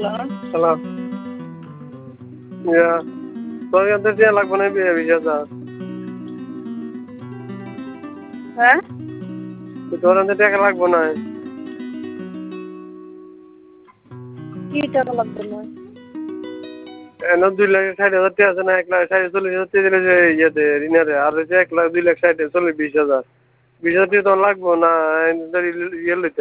hello ইয়া তোর কাছে টিয়া লাগবে না 20,000 হ্যাঁ তোর কাছে টাকা লাগবে না কি টাকা লাগবে না এনে 2,60,000 টাকা আছে না 1,40,000 টাকা দিলে যে ইয়েতে ঋণের আর 1,02,60,40,20,000 20,000 টাকা তো লাগবে না ইয়ে লইতে